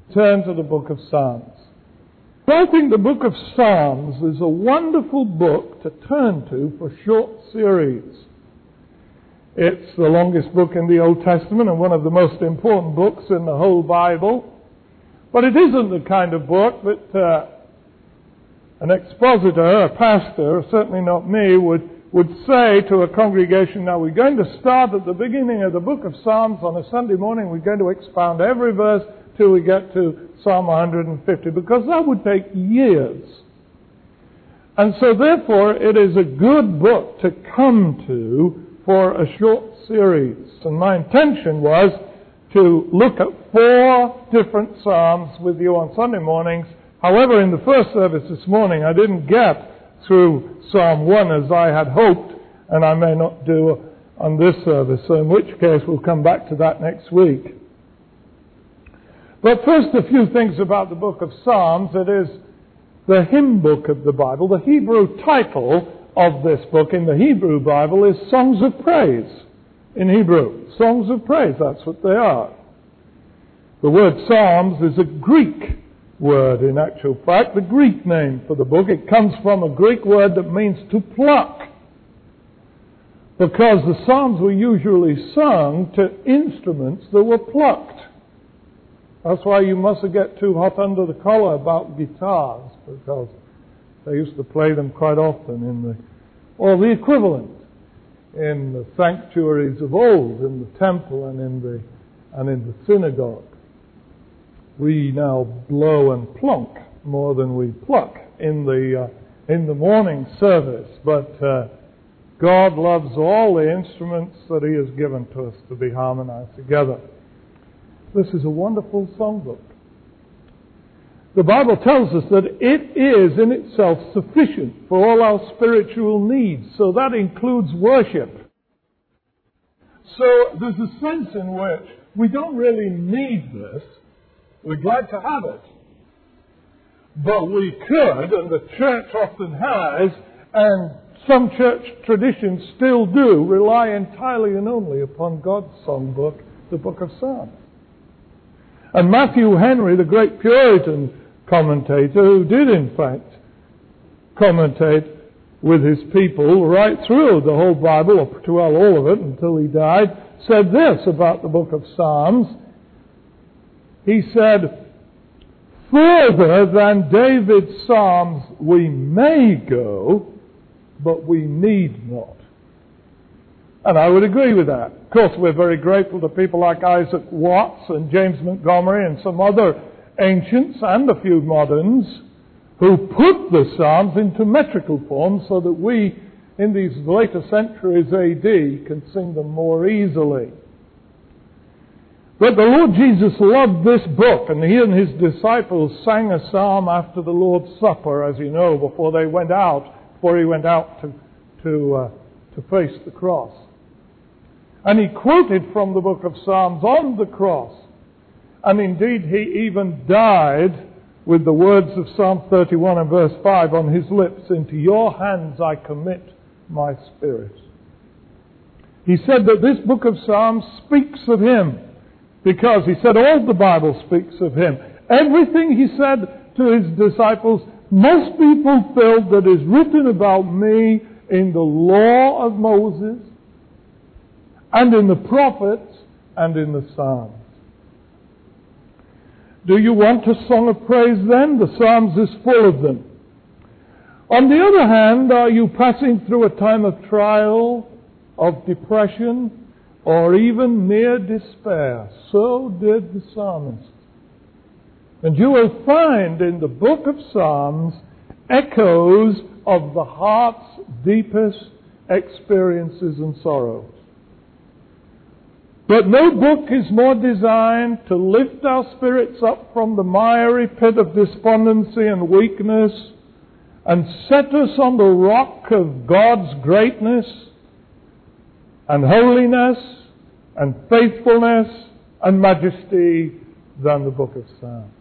turn to the book of Psalms. I think the book of Psalms is a wonderful book to turn to for short series. It's the longest book in the Old Testament and one of the most important books in the whole Bible. But it isn't the kind of book that an expositor, a pastor, certainly not me, would say to a congregation, now we're going to start at the beginning of the book of Psalms on a Sunday morning, we're going to expound every verse till we get to Psalm 150, because that would take years. And so therefore it is a good book to come to for a short series. And my intention was to look at 4 different Psalms with you on Sunday mornings. However, in the first service this morning, I didn't get through Psalm 1 as I had hoped, and I may not do on this service, so in which case we'll come back to that next week. But first, a few things about the book of Psalms. It is the hymn book of the Bible. The Hebrew title of this book in the Hebrew Bible is Songs of Praise. In Hebrew, Songs of Praise, that's what they are. The word Psalms is a Greek word in actual fact, the Greek name for the book. It comes from a Greek word that means to pluck, because the Psalms were usually sung to instruments that were plucked. That's why you mustn't get too hot under the collar about guitars, because they used to play them quite often or the equivalent in the sanctuaries of old, in the temple and in the synagogue. We now blow and plonk more than we pluck in the morning service, but God loves all the instruments that He has given to us to be harmonized together. This is a wonderful songbook. The Bible tells us that it is in itself sufficient for all our spiritual needs, so that includes worship. So there's a sense in which we don't really need this. We're glad to have it. But we could, and the church often has, and some church traditions still do, rely entirely and only upon God's songbook, the book of Psalms. And Matthew Henry, the great Puritan commentator, who did in fact commentate with his people right through the whole Bible, or all of it until he died, said this about the book of Psalms. He said, "Further than David's Psalms we may go, but we need not." And I would agree with that. Of course, we're very grateful to people like Isaac Watts and James Montgomery and some other ancients and a few moderns who put the Psalms into metrical form so that we, in these later centuries AD, can sing them more easily. But the Lord Jesus loved this book, and He and His disciples sang a psalm after the Lord's Supper, as you know, before He went out to face the cross. And He quoted from the book of Psalms on the cross. And indeed, He even died with the words of Psalm 31 and verse 5 on His lips, "Into your hands I commit my spirit." He said that this book of Psalms speaks of Him, because He said all the Bible speaks of Him. Everything He said to His disciples must be fulfilled that is written about me in the law of Moses, and in the prophets, and in the Psalms. Do you want a song of praise then? The Psalms is full of them. On the other hand, are you passing through a time of trial, of depression, or even near despair? So did the psalmist. And you will find in the book of Psalms echoes of the heart's deepest experiences and sorrows. But no book is more designed to lift our spirits up from the miry pit of despondency and weakness and set us on the rock of God's greatness and holiness and faithfulness and majesty than the book of Psalms.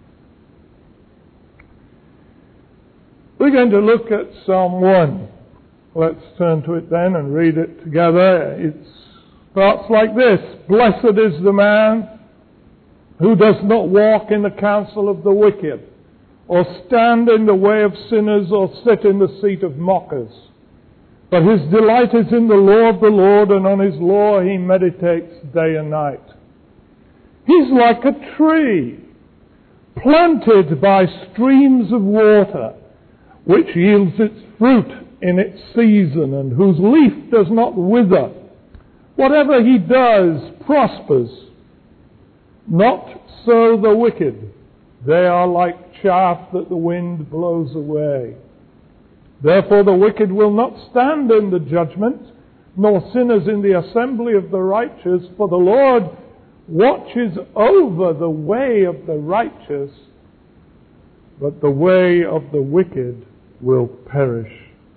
We're going to look at Psalm 1. Let's turn to it then and read it together. It starts like this: "Blessed is the man who does not walk in the counsel of the wicked, or stand in the way of sinners, or sit in the seat of mockers. But his delight is in the law of the Lord, and on his law he meditates day and night. He's like a tree planted by streams of water, which yields its fruit in its season, and whose leaf does not wither. Whatever he does prospers. Not so the wicked. They are like chaff that the wind blows away. Therefore the wicked will not stand in the judgment, nor sinners in the assembly of the righteous, for the Lord watches over the way of the righteous, but the way of the wicked will perish.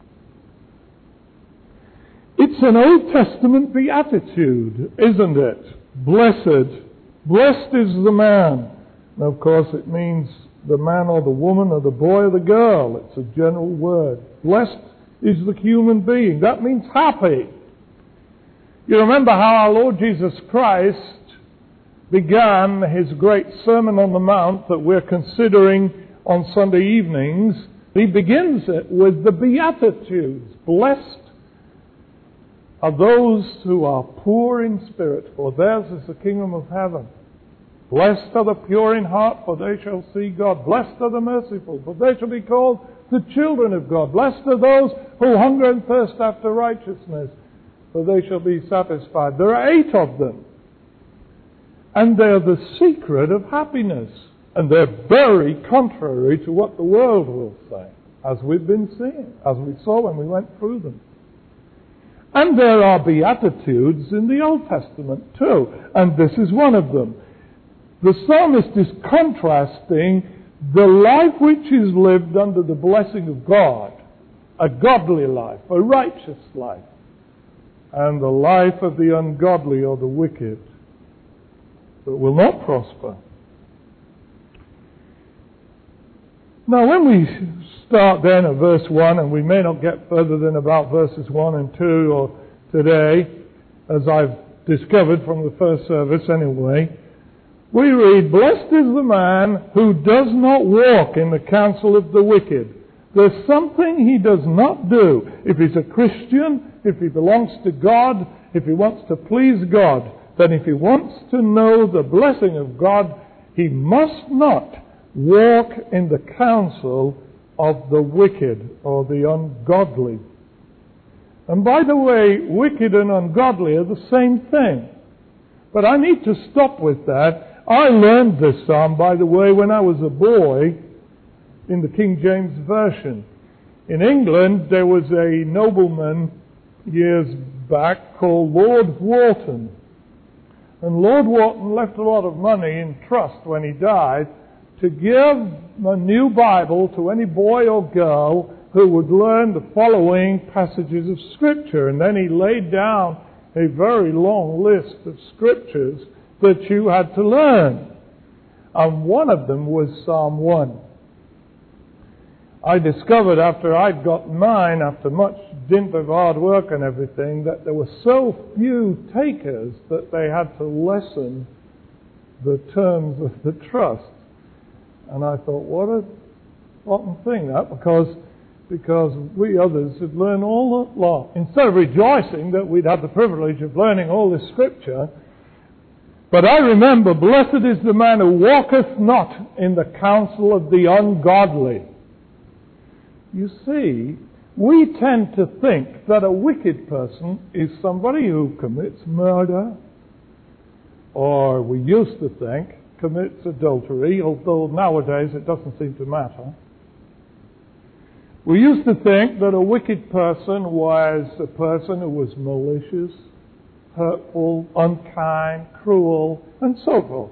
It's an Old Testament beatitude, isn't it? Blessed is the man. And of course it means the man or the woman or the boy or the girl. It's a general word. Blessed is the human being. That means happy. You remember how our Lord Jesus Christ began his great Sermon on the Mount that we're considering on Sunday evenings. He begins it with the Beatitudes. Blessed are those who are poor in spirit, for theirs is the kingdom of heaven. Blessed are the pure in heart, for they shall see God. Blessed are the merciful, for they shall be called the children of God. Blessed are those who hunger and thirst after righteousness, for they shall be satisfied. There are 8 of them. And they're the secret of happiness. And they're very contrary to what the world will say, as we've been seeing, as we saw when we went through them. And there are Beatitudes in the Old Testament too, and this is one of them. The psalmist is contrasting the life which is lived under the blessing of God, a godly life, a righteous life, and the life of the ungodly or the wicked that will not prosper. Now when we start then at verse 1, and we may not get further than about verses 1 and 2 or today, as I've discovered from the first service anyway, we read, blessed is the man who does not walk in the counsel of the wicked. There's something he does not do. If he's a Christian, if he belongs to God, if he wants to please God, then if he wants to know the blessing of God, he must not walk in the counsel of the wicked or the ungodly. And by the way, wicked and ungodly are the same thing. But I need to stop with that. I learned this psalm, by the way, when I was a boy in the King James Version. In England, there was a nobleman years back called Lord Wharton. And Lord Wharton left a lot of money in trust when he died to give a new Bible to any boy or girl who would learn the following passages of Scripture. And then he laid down a very long list of Scriptures that you had to learn. And one of them was Psalm 1. I discovered after I'd got mine, after much dint of hard work and everything, that there were so few takers that they had to lessen the terms of the trust. And I thought, what a rotten thing that, because we others had learned all that lot. Instead of rejoicing that we'd had the privilege of learning all this Scripture, but I remember, blessed is the man who walketh not in the counsel of the ungodly. You see, we tend to think that a wicked person is somebody who commits murder, or we used to think commits adultery, although nowadays it doesn't seem to matter. We used to think that a wicked person was a person who was malicious, hurtful, unkind, cruel, and so forth.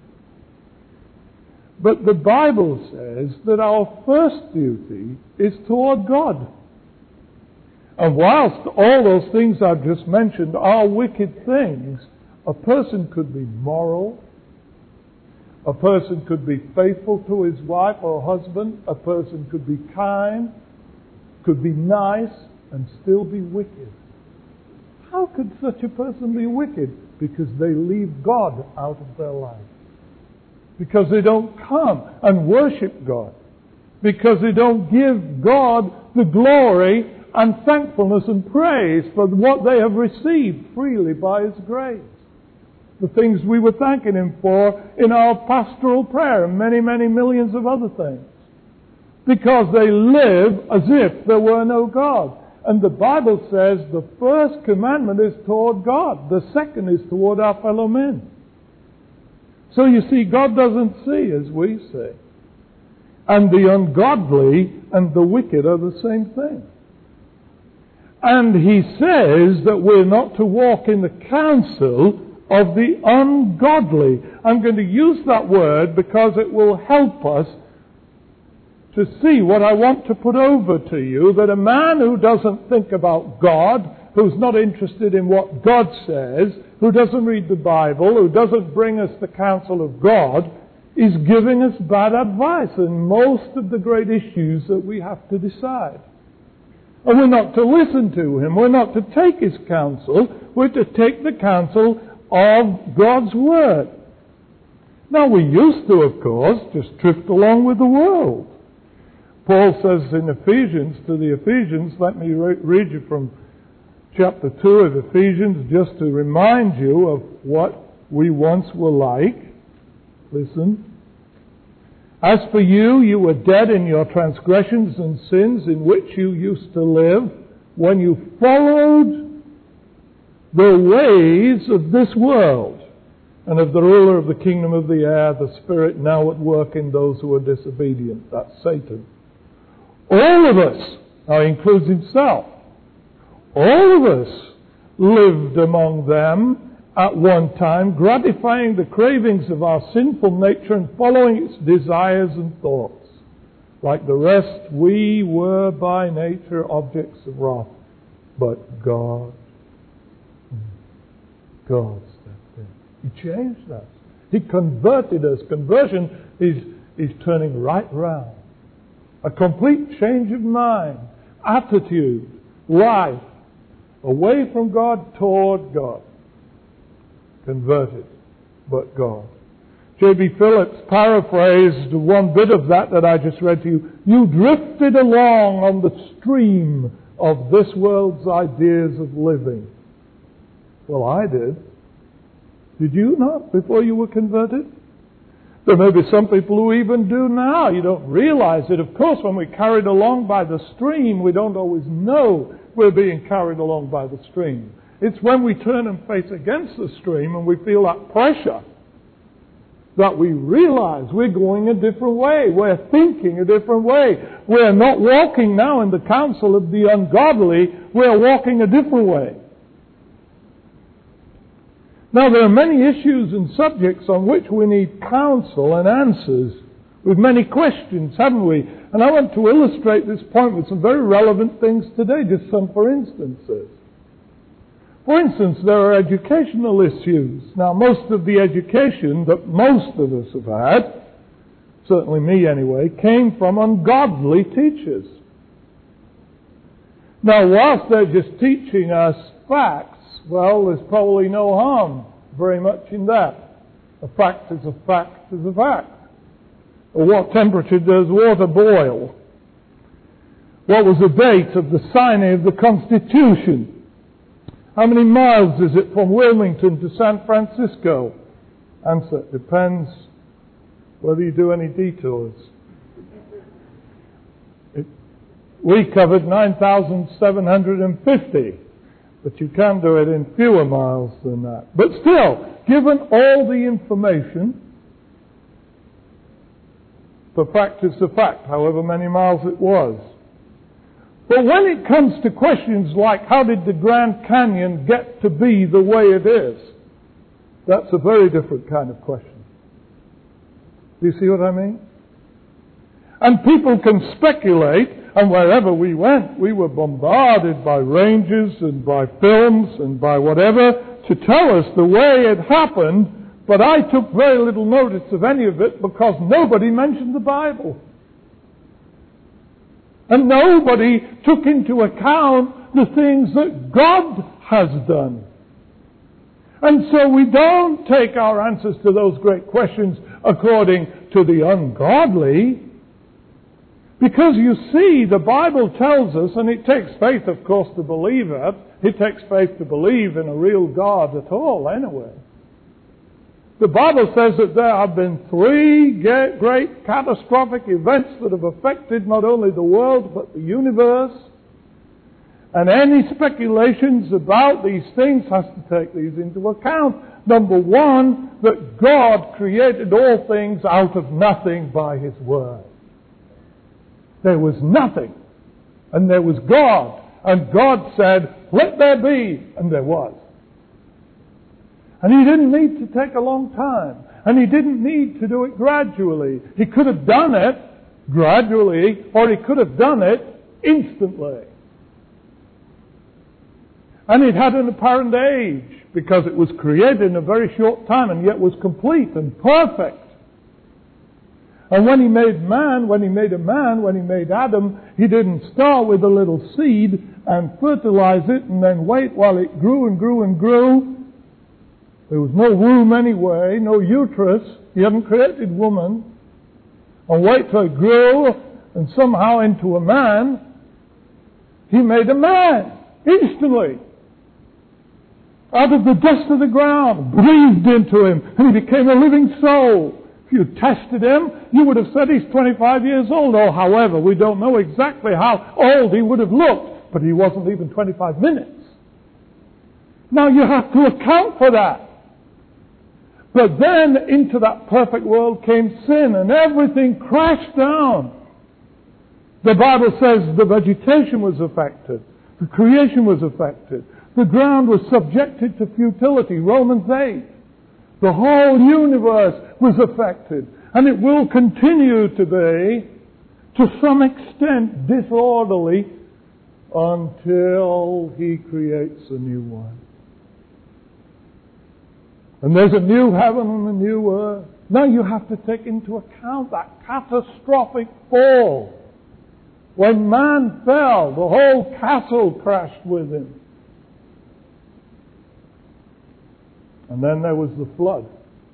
But the Bible says that our first duty is toward God. And whilst all those things I've just mentioned are wicked things, a person could be moral, a person could be faithful to his wife or husband, a person could be kind, could be nice, and still be wicked. How could such a person be wicked? Because they leave God out of their life. because they don't come and worship God, because they don't give God the glory and thankfulness and praise for what they have received freely by His grace. The things we were thanking Him for in our pastoral prayer and many, many millions of other things. Because they live as if there were no God. And the Bible says the first commandment is toward God. The second is toward our fellow men. So you see, God doesn't see as we see. And the ungodly and the wicked are the same thing. And He says that we're not to walk in the counsel of the ungodly. I'm going to use that word because it will help us to see what I want to put over to you, that a man who doesn't think about God, who's not interested in what God says, who doesn't read the Bible, who doesn't bring us the counsel of God, is giving us bad advice in most of the great issues that we have to decide. And we're not to listen to him. We're not to take his counsel. We're to take the counsel of God's Word. Now, we used to, of course, just drift along with the world. Paul says in Ephesians, to the Ephesians, let me read you from chapter 2 of Ephesians, just to remind you of what we once were like. Listen. As for you, you were dead in your transgressions and sins in which you used to live when you followed the ways of this world and of the ruler of the kingdom of the air, the spirit now at work in those who are disobedient. That's Satan. All of us, now he includes himself, all of us lived among them at one time, gratifying the cravings of our sinful nature and following its desires and thoughts. Like the rest, we were by nature objects of wrath. But God stepped in. He changed us. He converted us. Conversion is turning right round. A complete change of mind, attitude, life, away from God toward God. Converted, but God. J.B. Phillips paraphrased one bit of that I just read to you. You drifted along on the stream of this world's ideas of living. Well, I did. Did you not before you were converted? There may be some people who even do now. You don't realize it. Of course, when we're carried along by the stream, we don't always know we're being carried along by the stream. It's when we turn and face against the stream and we feel that pressure that we realize we're going a different way. We're thinking a different way. We're not walking now in the counsel of the ungodly. We're walking a different way. Now, there are many issues and subjects on which we need counsel and answers. We've many questions, haven't we? And I want to illustrate this point with some very relevant things today, just some for instances. For instance, there are educational issues. Now, most of the education that most of us have had, certainly me anyway, came from ungodly teachers. Now, whilst they're just teaching us facts, well, there's probably no harm very much in that. A fact is a fact is a fact. Or what temperature does water boil? What was the date of the signing of the Constitution? How many miles is it from Wilmington to San Francisco? Answer, depends whether you do any detours. We covered 9,750, but you can do it in fewer miles than that. But still, given all the information, the fact is the fact, however many miles it was. But when it comes to questions like how did the Grand Canyon get to be the way it is, that's a very different kind of question. Do you see what I mean? And people can speculate, and wherever we went, we were bombarded by rangers and by films and by whatever to tell us the way it happened, but I took very little notice of any of it because nobody mentioned the Bible. And nobody took into account the things that God has done. And so we don't take our answers to those great questions according to the ungodly. Because you see, the Bible tells us, and it takes faith, of course, to believe it. It takes faith to believe in a real God at all, anyway. The Bible says that there have been 3 great catastrophic events that have affected not only the world, but the universe. And any speculations about these things has to take these into account. Number 1, that God created all things out of nothing by His Word. There was nothing, and there was God. And God said, "Let there be," and there was. And He didn't need to take a long time. And He didn't need to do it gradually. He could have done it gradually, or He could have done it instantly. And it had an apparent age, because it was created in a very short time, and yet was complete and perfect. And when He made Adam, He didn't start with a little seed and fertilize it and then wait while it grew and grew and grew. There was no womb anyway, no uterus. He hadn't created woman. And wait till it grew and somehow into a man. He made a man instantly. Out of the dust of the ground, breathed into him, and he became a living soul. If you tested him, you would have said he's 25 years old, or however, we don't know exactly how old he would have looked, but he wasn't even 25 minutes. Now you have to account for that. But then into that perfect world came sin, and everything crashed down. The Bible says the vegetation was affected. The creation was affected. The ground was subjected to futility, Romans 8. The whole universe was affected. And it will continue to be, to some extent, disorderly until He creates a new one. And there's a new heaven and a new earth. Now you have to take into account that catastrophic fall. When man fell, the whole castle crashed with him. And then there was the flood.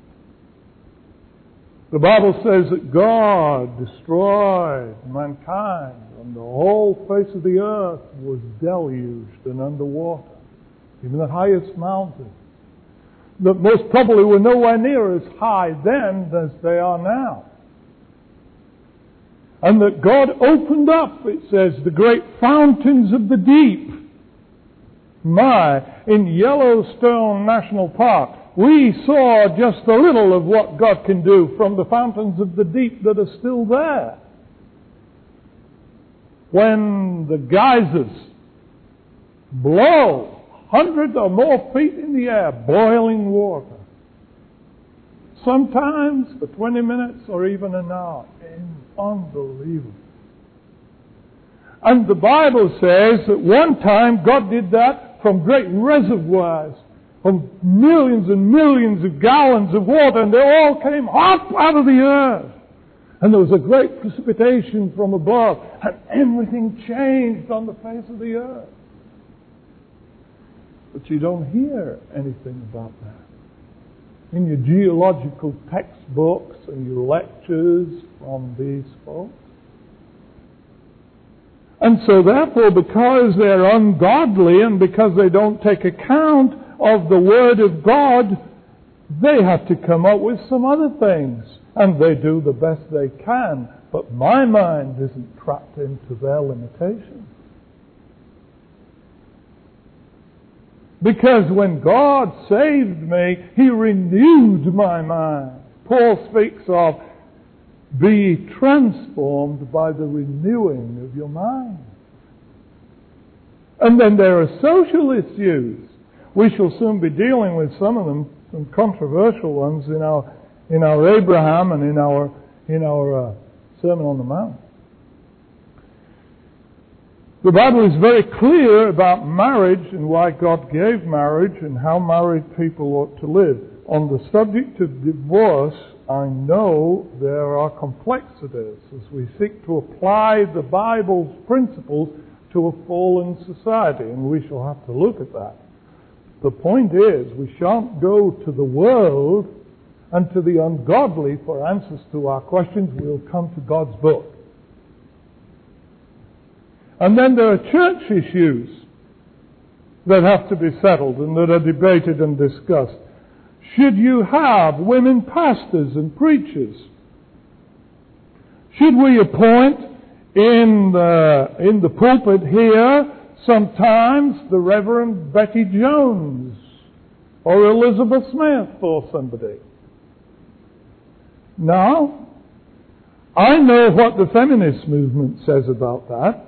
The Bible says that God destroyed mankind, and the whole face of the earth was deluged and underwater. Even the highest mountains, that most probably were nowhere near as high then as they are now. And that God opened up, it says, the great fountains of the deep. In Yellowstone National Park, we saw just a little of what God can do from the fountains of the deep that are still there. When the geysers blow 100 or more feet in the air, boiling water. Sometimes for 20 minutes or even an hour. Unbelievable. And the Bible says that one time God did that from great reservoirs of millions and millions of gallons of water, and they all came up out of the earth. And there was a great precipitation from above, and everything changed on the face of the earth. But you don't hear anything about that in your geological textbooks and your lectures from these folks. And so therefore, because they're ungodly and because they don't take account of the Word of God, they have to come up with some other things. And they do the best they can. But my mind isn't trapped into their limitations. Because when God saved me, He renewed my mind. Paul speaks of, be transformed by the renewing of your mind. And then there are social issues. We shall soon be dealing with some of them, some controversial ones in our Abraham and in our Sermon on the Mount. The Bible is very clear about marriage and why God gave marriage and how married people ought to live. On the subject of divorce, I know there are complexities as we seek to apply the Bible's principles to a fallen society, and we shall have to look at that. The point is, we shan't go to the world and to the ungodly for answers to our questions. We'll come to God's book. And then there are church issues that have to be settled and that are debated and discussed. Should you have women pastors and preachers? Should we appoint in the pulpit here sometimes the Reverend Betty Jones or Elizabeth Smith or somebody? Now, I know what the feminist movement says about that.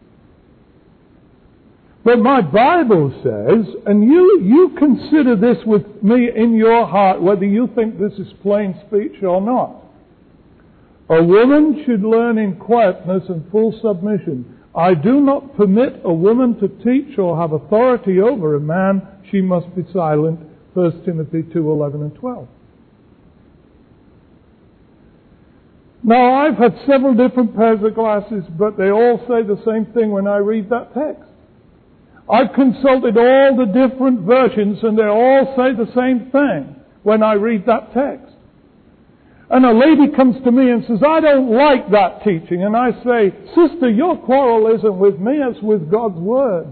But my Bible says, and you consider this with me in your heart, whether you think this is plain speech or not. A woman should learn in quietness and full submission. I do not permit a woman to teach or have authority over a man. She must be silent. 1 Timothy 2:11 and 12. Now, I've had several different pairs of glasses, but they all say the same thing when I read that text. I've consulted all the different versions, and they all say the same thing when I read that text. And a lady comes to me and says, I don't like that teaching. And I say, sister, your quarrel isn't with me, it's with God's Word.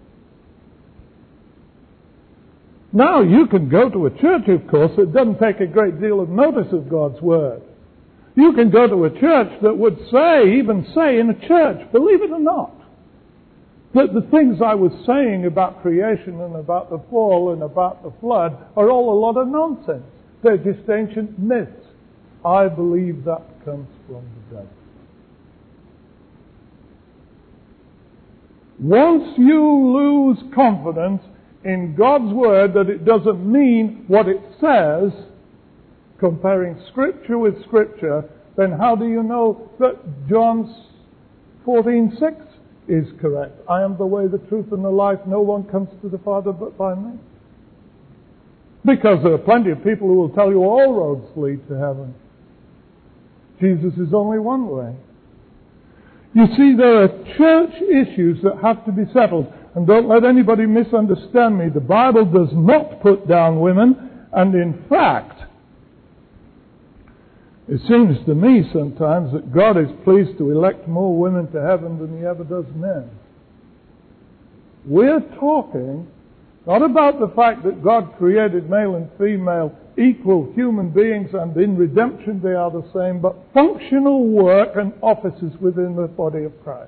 Now, you can go to a church, of course, that doesn't take a great deal of notice of God's Word. You can go to a church that would even say in a church, believe it or not, that the things I was saying about creation and about the fall and about the flood are all a lot of nonsense. They're just ancient myths. I believe that comes from the devil. Once you lose confidence in God's Word that it doesn't mean what it says, comparing Scripture with Scripture, then how do you know that John 14:6 is correct? I am the way, the truth, and the life. No one comes to the Father but by me. Because there are plenty of people who will tell you all roads lead to heaven. Jesus is only one way. You see, there are church issues that have to be settled. And don't let anybody misunderstand me. The Bible does not put down women. And in fact, it seems to me sometimes that God is pleased to elect more women to heaven than He ever does men. We're talking not about the fact that God created male and female equal human beings and in redemption they are the same, but functional work and offices within the body of Christ.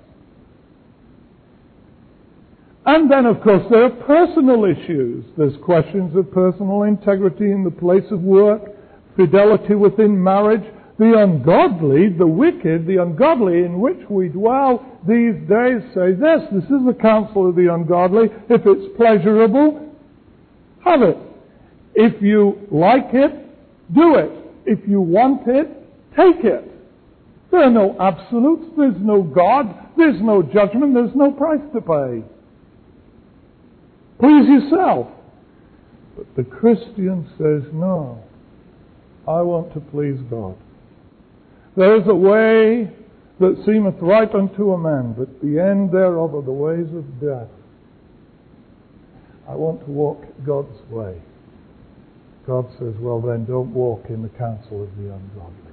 And then, of course, there are personal issues. There's questions of personal integrity in the place of work, fidelity within marriage, the ungodly, the wicked, the ungodly in which we dwell these days say this is the counsel of the ungodly. If it's pleasurable, have it. If you like it, do it. If you want it, take it. There are no absolutes. There's no God. There's no judgment. There's no price to pay. Please yourself. But the Christian says, no, I want to please God. There is a way that seemeth right unto a man, but the end thereof are the ways of death. I want to walk God's way. God says, well then, don't walk in the counsel of the ungodly.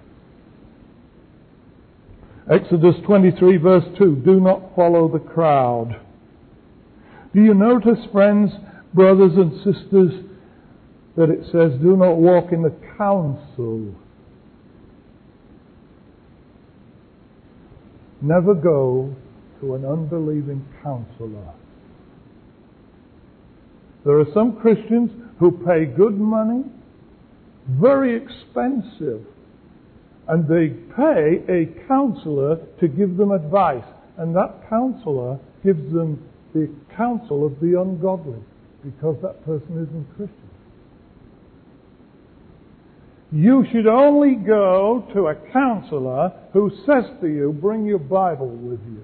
Exodus 23 verse 2, do not follow the crowd. Do you notice, friends, brothers and sisters, that it says, do not walk in the counsel? Never go to an unbelieving counselor. There are some Christians who pay good money, very expensive, and they pay a counselor to give them advice. And that counselor gives them the counsel of the ungodly, because that person isn't Christian. You should only go to a counselor who says to you, bring your Bible with you.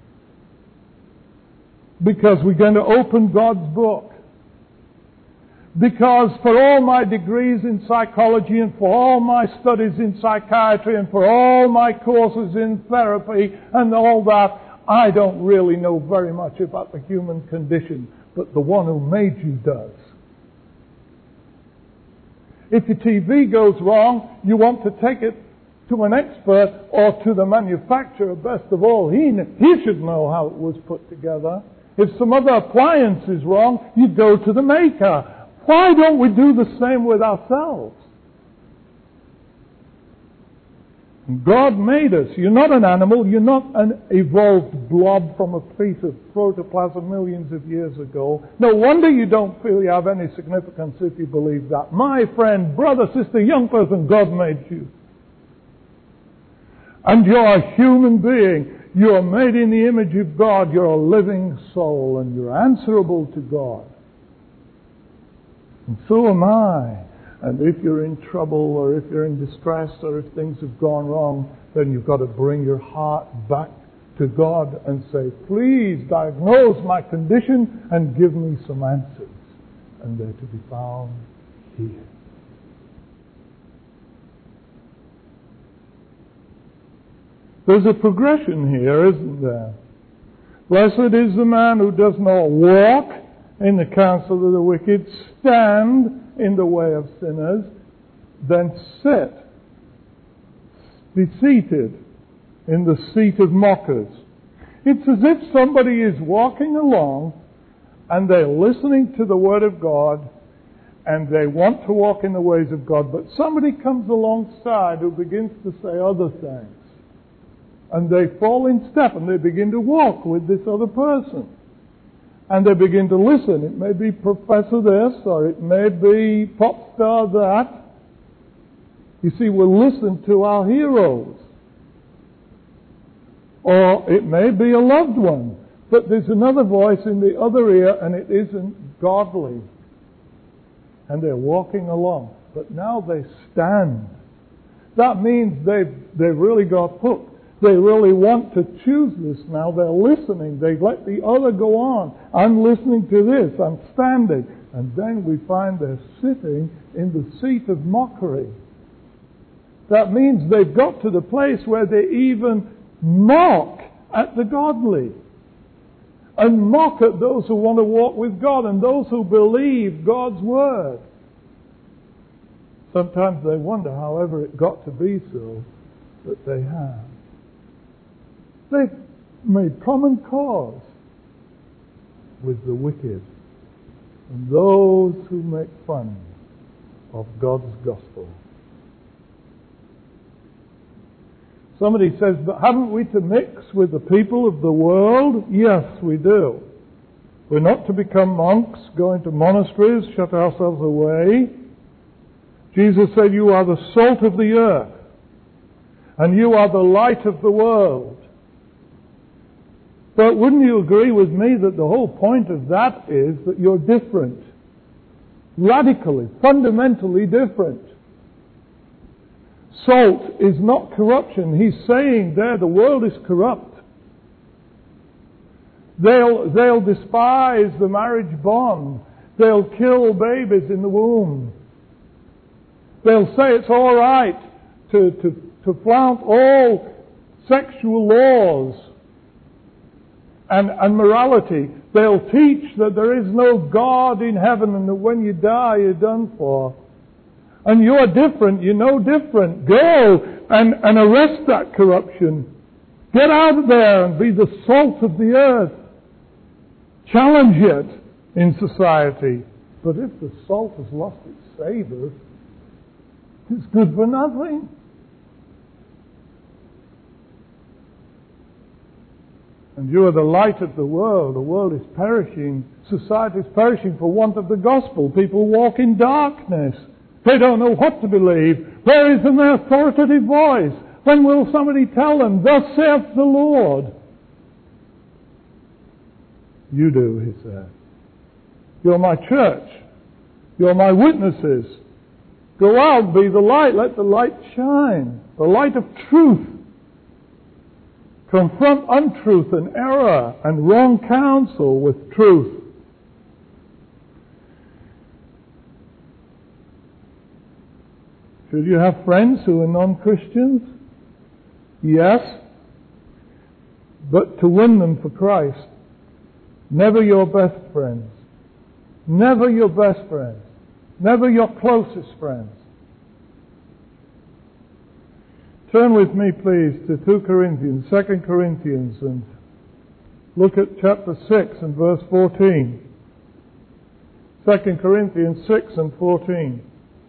Because we're going to open God's book. Because for all my degrees in psychology and for all my studies in psychiatry and for all my courses in therapy and all that, I don't really know very much about the human condition. But the one who made you does. If your TV goes wrong, you want to take it to an expert or to the manufacturer. Best of all, he should know how it was put together. If some other appliance is wrong, you go to the maker. Why don't we do the same with ourselves? God made us. You're not an animal. You're not an evolved blob from a piece of protoplasm millions of years ago. No wonder you don't feel you have any significance if you believe that. My friend, brother, sister, young person, God made you. And you're a human being. You're made in the image of God. You're a living soul, and you're answerable to God. And so am I. And if you're in trouble, or if you're in distress, or if things have gone wrong, then you've got to bring your heart back to God and say, please diagnose my condition and give me some answers. And they're to be found here. There's a progression here, isn't there? Blessed is the man who does not walk in the counsel of the wicked, stand in the way of sinners, then be seated in the seat of mockers. It's as if somebody is walking along and they're listening to the Word of God and they want to walk in the ways of God, but somebody comes alongside who begins to say other things. And they fall in step and they begin to walk with this other person. And they begin to listen. It may be professor this, or it may be pop star that. You see, we'll listen to our heroes. Or it may be a loved one. But there's another voice in the other ear, and it isn't godly. And they're walking along. But now they stand. That means they've really got hooked. They really want to choose this now. They're listening. They let the other go on. I'm listening to this. I'm standing. And then we find they're sitting in the seat of mockery. That means they've got to the place where they even mock at the godly. And mock at those who want to walk with God and those who believe God's Word. Sometimes they wonder however it got to be so that they have. They've made common cause with the wicked and those who make fun of God's gospel. Somebody says, but haven't we to mix with the people of the world? Yes, we do. We're not to become monks, go into monasteries, shut ourselves away. Jesus said, you are the salt of the earth, and you are the light of the world. But wouldn't you agree with me that the whole point of that is that you're different? Radically, fundamentally different. Salt is not corruption. He's saying there the world is corrupt. They'll despise the marriage bond. They'll kill babies in the womb. They'll say it's all right to flout all sexual laws and morality. They'll teach that there is no God in heaven and that when you die you're done for. And you're different, you're no different. Go and arrest that corruption. Get out of there and be the salt of the earth. Challenge it in society. But if the salt has lost its savour, it's good for nothing. And you are the light of the world. The world is perishing. Society is perishing for want of the gospel. People walk in darkness. They don't know what to believe. Where is an authoritative voice? When will somebody tell them, thus saith the Lord? You do, he said. You're my church. You're my witnesses. Go out, be the light. Let the light shine. The light of truth. Confront untruth and error and wrong counsel with truth. Should you have friends who are non-Christians? Yes. But to win them for Christ, never your best friends. Never your best friends. Never your closest friends. Turn with me, please, to 2 Corinthians, 2 Corinthians, and look at chapter 6 and verse 14. 2 Corinthians 6 and 14.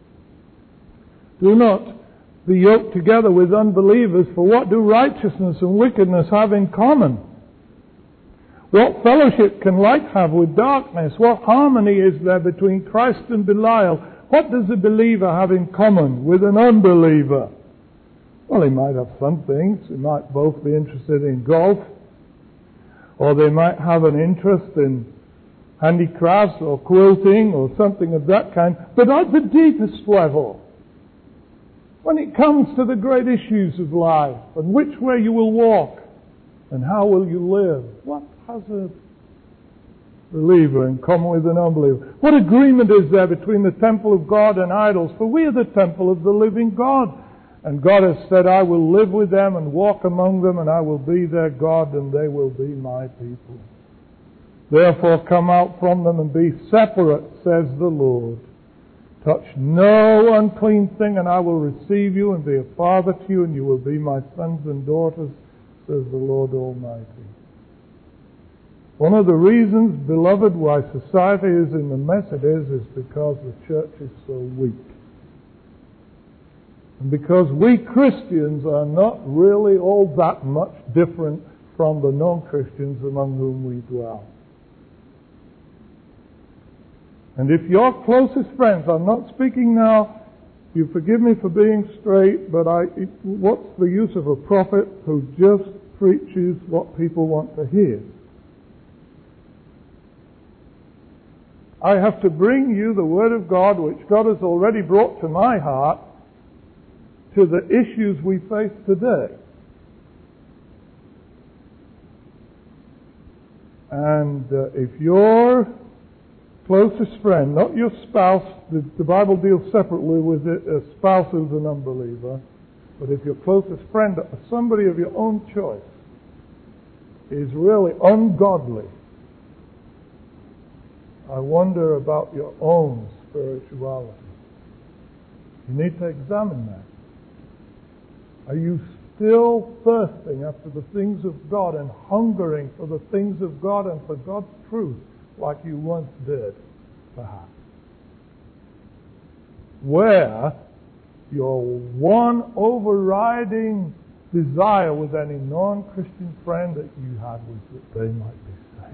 Do not be yoked together with unbelievers, for what do righteousness and wickedness have in common? What fellowship can light have with darkness? What harmony is there between Christ and Belial? What does a believer have in common with an unbeliever? Well, he might have some things. They might both be interested in golf, or they might have an interest in handicrafts or quilting or something of that kind. But at the deepest level, when it comes to the great issues of life and which way you will walk and how will you live, what has a believer in common with an unbeliever? What agreement is there between the temple of God and idols? For we are the temple of the living God. And God has said, I will live with them and walk among them, and I will be their God, and they will be my people. Therefore come out from them and be separate, says the Lord. Touch no unclean thing, and I will receive you and be a father to you, and you will be my sons and daughters, says the Lord Almighty. One of the reasons, beloved, why society is in the mess it is because the church is so weak. And because we Christians are not really all that much different from the non-Christians among whom we dwell. And if your closest friends, I'm not speaking now, you forgive me for being straight, but what's the use of a prophet who just preaches what people want to hear? I have to bring you the Word of God, which God has already brought to my heart, to the issues we face today. And if your closest friend, not your spouse, the Bible deals separately with it, a spouse who's an unbeliever, but if your closest friend, somebody of your own choice, is really ungodly, I wonder about your own spirituality. You need to examine that. Are you still thirsting after the things of God and hungering for the things of God and for God's truth like you once did, perhaps? Where your one overriding desire with any non-Christian friend that you had was that they might be saved.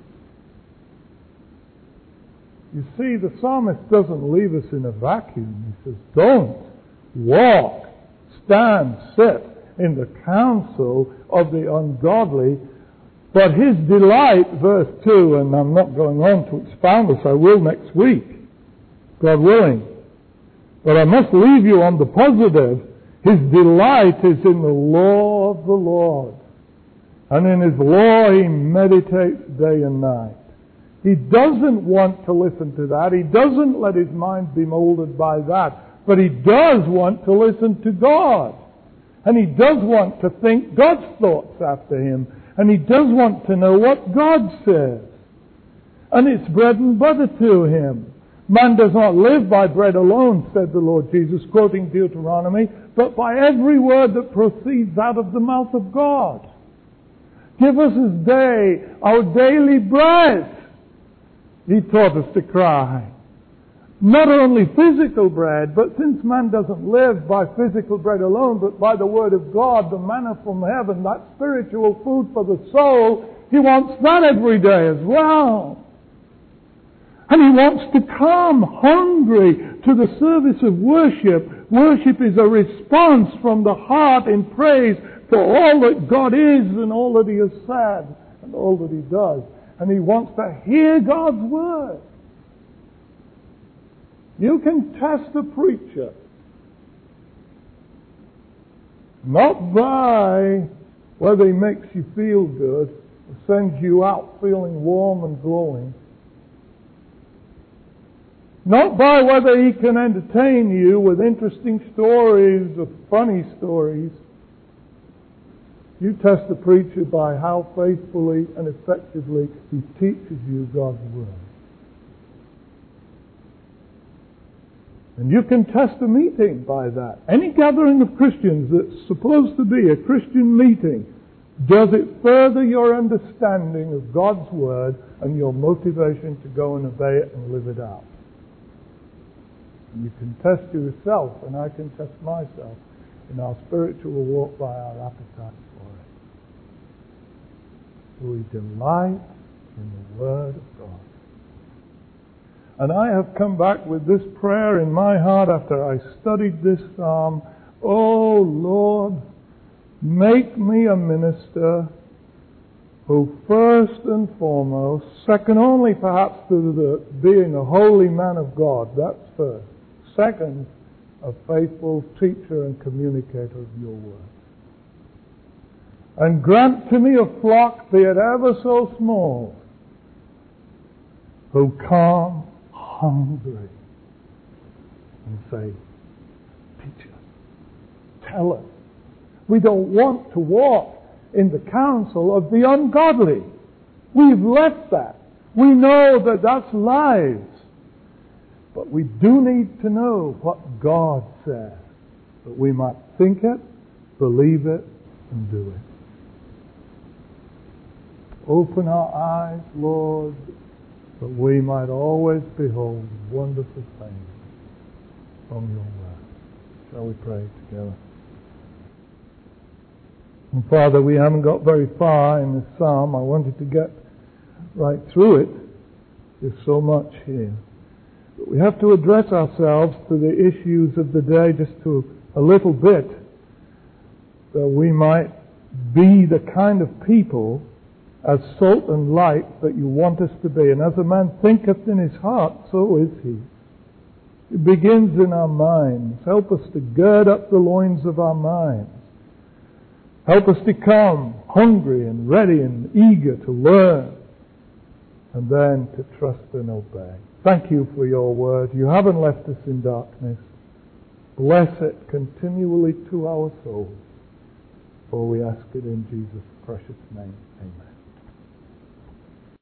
You see, the psalmist doesn't leave us in a vacuum. He says, don't walk, stand, sit in the counsel of the ungodly, but his delight, verse 2, and I'm not going on to expound this, I will next week, God willing. But I must leave you on the positive. His delight is in the law of the Lord. And in His law He meditates day and night. He doesn't want to listen to that. He doesn't let his mind be molded by that. But he does want to listen to God. And he does want to think God's thoughts after him. And he does want to know what God says. And it's bread and butter to him. Man does not live by bread alone, said the Lord Jesus, quoting Deuteronomy, but by every word that proceeds out of the mouth of God. Give us this day our daily bread. He taught us to cry. Not only physical bread, but since man doesn't live by physical bread alone, but by the Word of God, the manna from heaven, that spiritual food for the soul, he wants that every day as well. And he wants to come hungry to the service of worship. Worship is a response from the heart in praise for all that God is and all that He has said and all that He does. And he wants to hear God's Word. You can test a preacher not by whether he makes you feel good or sends you out feeling warm and glowing. Not by whether he can entertain you with interesting stories or funny stories. You test the preacher by how faithfully and effectively he teaches you God's Word. And you can test a meeting by that. Any gathering of Christians that's supposed to be a Christian meeting, does it further your understanding of God's Word and your motivation to go and obey it and live it out? And you can test yourself, and I can test myself in our spiritual walk by our appetite for it. Do we delight in the Word of God? And I have come back with this prayer in my heart after I studied this psalm. Oh Lord, make me a minister who first and foremost, second only perhaps to the being a holy man of God, that's first. Second, a faithful teacher and communicator of your word. And grant to me a flock, be it ever so small, who come hungry and say, teach us, tell us. We don't want to walk in the counsel of the ungodly. We've left that. We know that that's lies. But we do need to know what God says, that we might think it, believe it, and do it. Open our eyes, Lord, that we might always behold wonderful things from your word. Shall we pray together? And Father, we haven't got very far in this psalm. I wanted to get right through it. There's so much here. But we have to address ourselves to the issues of the day just to a little bit, that we might be the kind of people as salt and light that you want us to be. And as a man thinketh in his heart, so is he. It begins in our minds. Help us to gird up the loins of our minds. Help us to come hungry and ready and eager to learn, and then to trust and obey. Thank you for your word. You haven't left us in darkness. Bless it continually to our souls. For we ask it in Jesus' precious name. Amen.